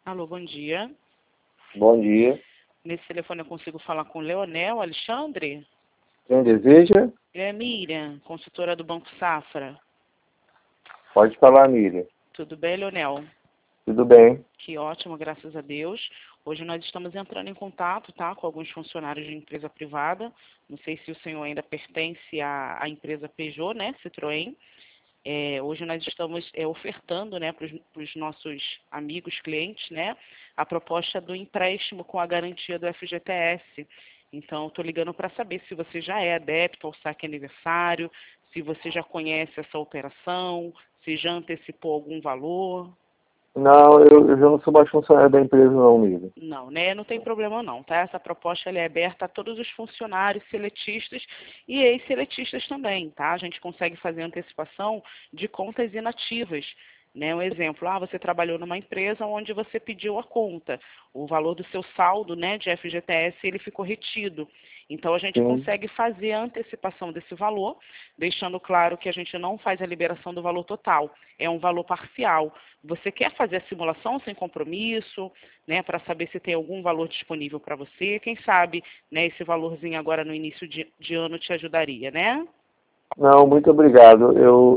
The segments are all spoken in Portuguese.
Alô, bom dia. Bom dia. Nesse telefone eu consigo falar com o Leonel Alexandre? Quem deseja? É Miriam, consultora do Banco Safra. Pode falar, Miriam. Tudo bem, Leonel? Tudo bem? Que ótimo, graças a Deus. Hoje nós estamos entrando em contato, tá, com alguns funcionários de empresa privada. Não sei se o senhor ainda pertence à empresa Peugeot, né, Citroën. Hoje nós estamos ofertando, né, para os nossos amigos, clientes, né, a proposta do empréstimo com a garantia do FGTS. Então, estou ligando para saber se você já é adepto ao saque aniversário, se você já conhece essa operação, se já antecipou algum valor. Não, eu já não sou mais funcionário da empresa não, Miriam. Não, né? Não tem problema não, tá? Essa proposta ela é aberta a todos os funcionários seletistas e ex-seletistas também, tá? A gente consegue fazer antecipação de contas inativas, né? Um exemplo, você trabalhou numa empresa onde você pediu a conta, o valor do seu saldo, né, de FGTS, ele ficou retido. Então, a gente Sim. consegue fazer a antecipação desse valor, deixando claro que a gente não faz a liberação do valor total, é um valor parcial. Você quer fazer a simulação sem compromisso, né, para saber se tem algum valor disponível para você? Quem sabe, né, esse valorzinho agora no início de ano te ajudaria, né? Não, muito obrigado.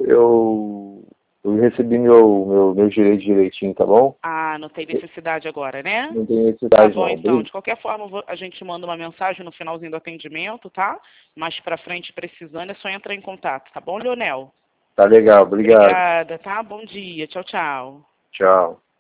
Eu recebi meu direito direitinho, tá bom? Ah, não tem necessidade agora, né? Não tem Tá necessidade bom, não. então. De qualquer forma, a gente manda uma mensagem no finalzinho do atendimento, tá? Mais pra frente, precisando, é só entrar em contato, tá bom, Leonel? Tá legal, obrigado. Obrigada, tá? Bom dia. Tchau, tchau. Tchau.